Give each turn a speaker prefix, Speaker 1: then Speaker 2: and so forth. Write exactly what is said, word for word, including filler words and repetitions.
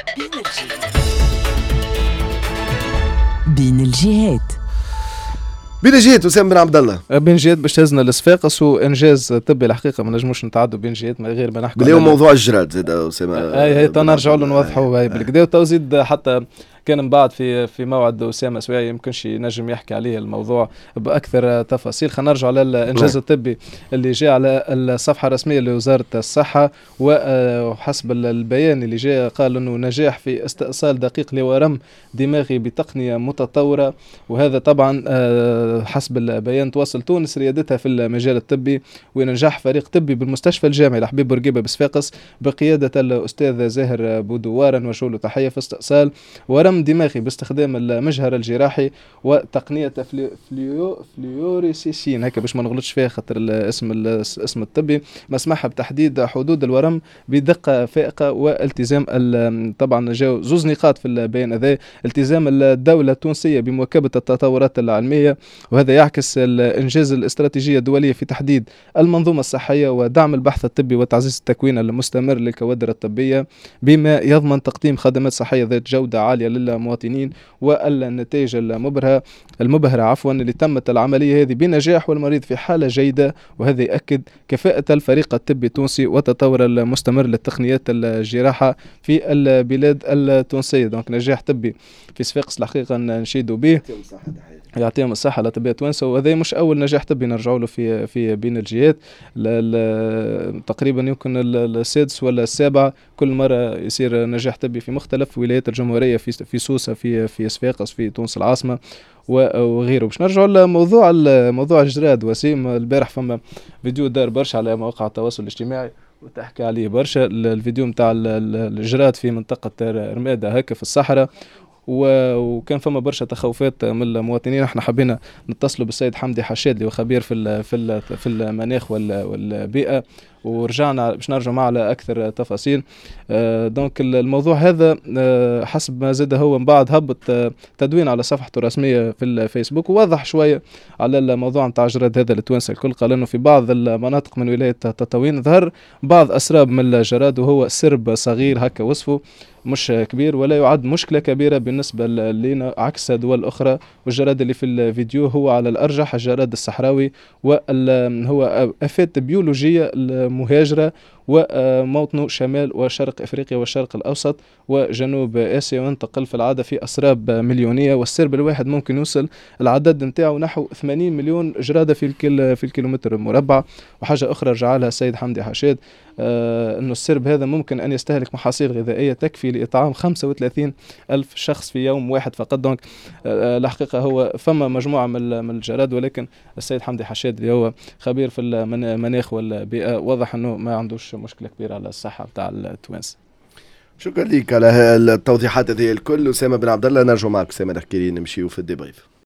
Speaker 1: بين الجهات.
Speaker 2: بين الجهات وسام بن عبد الله.
Speaker 3: بين الجهات باش تهزنا لصفاقس وانجاز طبي الحقيقه ما نجموش نتعدوا بين الجهات من غير ما نحكوا.
Speaker 2: اليوم موضوع الجراد زاد اسامه.
Speaker 3: اي هي نرجعوا له نوضحوا بالكدا وتوزيد حتى كان من بعد في في موعد أسامة سواعي يمكنش ينجم يحكي عليه الموضوع بأكثر تفاصيل. خلينا نرجع على الإنجاز الطبي اللي جاء على الصفحة الرسمية لوزارة الصحة، وحسب البيان اللي جاء قال أنه نجاح في استئصال دقيق لورم دماغي بتقنية متطورة، وهذا طبعا حسب البيان توصل تونس ريادتها في المجال الطبي، ونجاح فريق طبي بالمستشفى الجامعي لحبيب بورقيبة بصفاقس بقيادة الأستاذ زاهر بودوار نوجه له تحية في استئصال ورم دماغي باستخدام المجهر الجراحي وتقنية فليو فليوريسيسين، هكا باش ما نغلطش فيها خاطر الاسم الاسم الطبي، مسموح بتحديد حدود الورم بدقة فائقة والتزام. طبعا جاو زوز نقاط في البيان هذا: التزام الدولة التونسية بمواكبة التطورات العلمية، وهذا يعكس الإنجاز الاستراتيجية الدولية في تحديد المنظومة الصحية ودعم البحث الطبي وتعزيز التكوين المستمر للكوادر الطبية بما يضمن تقديم خدمات صحية ذات جودة عالية للمواطنين، والنتائج المبهرة المبهرة عفوا اللي تمت العملية هذه بنجاح والمريض في حالة جيدة، وهذا يؤكد كفاءة الفريق الطبي التونسي وتطور المستمر للتقنيات الجراحة في البلاد التونسية. دونك نجاح طبي في صفاقس الحقيقة نشيدوا به، يعطيهم الصحة لطبية توانسة، وهذا مش أول نجاح طبي نرجعوا له في في بين الجهات. تقريبا يمكن السادس ولا السابع كل مرة يصير نجاح طبي في مختلف ولايات الجمهورية، في في سوسة، في في صفاقس، في تونس العاصمة وغيره. باش نرجعوا لموضوع موضوع الجراد وسيم. البارح فما فيديو دار برشا على مواقع التواصل الاجتماعي وتحكي عليه برشا، الفيديو متاع الجراد في منطقة رمادة هكا في الصحراء، وكان فما برشا تخوفات من المواطنين. احنا حبينا نتصلوا بالسيد حمدي حشاد اللي هو خبير في في في المناخ والبيئة، ورجعنا باش نرجع معه على اكثر تفاصيل. آه دونك الموضوع هذا آه حسب ما زاد هو من بعد هبط آه تدوين على صفحته الرسميه في الفيسبوك، ووضح شويه على الموضوع نتاع الجراد هذا التوانسه الكل. قال انه في بعض المناطق من ولايه تطاوين ظهر بعض اسراب من الجراد، وهو سرب صغير هكا وصفه مش كبير ولا يعد مشكله كبيره بالنسبه لنا عكس دول اخرى. والجراد اللي في الفيديو هو على الارجح الجراد الصحراوي، وهو افات بيولوجيه مهاجرة وموطنه شمال وشرق افريقيا والشرق الاوسط وجنوب اسيا، وينتقل في العاده في اسراب مليونيه، والسرب الواحد ممكن يوصل العدد نتاعو نحو ثمانين مليون جراده في الكل في الكيلومتر المربع. وحاجه اخرى رجع لها السيد حمدي حشاد آه انه السرب هذا ممكن ان يستهلك محاصيل غذائيه تكفي لاطعام خمسة وثلاثين الف شخص في يوم واحد فقط. دونك آه الحقيقه هو فما مجموعه من الجراد، ولكن السيد حمدي حشاد اللي هو خبير في المناخ والبيئه وضح انه ما عندوش مشكله كبيره على الصحه بتاع التوانسه.
Speaker 2: شكرا لك على التوضيحات هذه الكل. أسامة بن عبد الله، نرجو معك أسامة نحكي نمشيو في الديبريف.